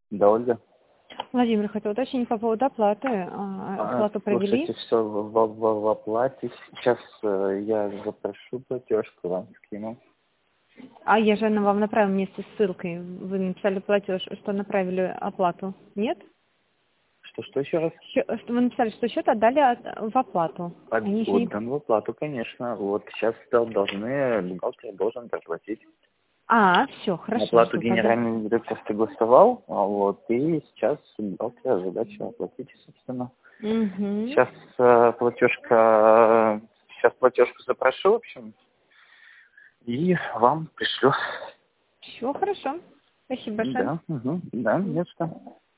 Да, Ольга. Владимир, хотел уточнить по поводу оплаты. Оплату провели? Слушайте, все в оплате. Сейчас я запрошу платежку, вам скину. А я же вам направила вместе с ссылкой. Вы написали платеж, что направили оплату. Нет? Что еще раз? Вы написали, что счет отдали в оплату. Они еще не... Отдан в оплату, конечно. Вот сейчас должны, бухгалтер должен проплатить. Все, хорошо. Оплату Жду тогда. генеральный директор согласовал, и сейчас бухгалтер задача оплатить, собственно. Угу. Сейчас платежку запрошу, в общем, и вам пришлю. Все, хорошо. Спасибо большое. Да, да, не что.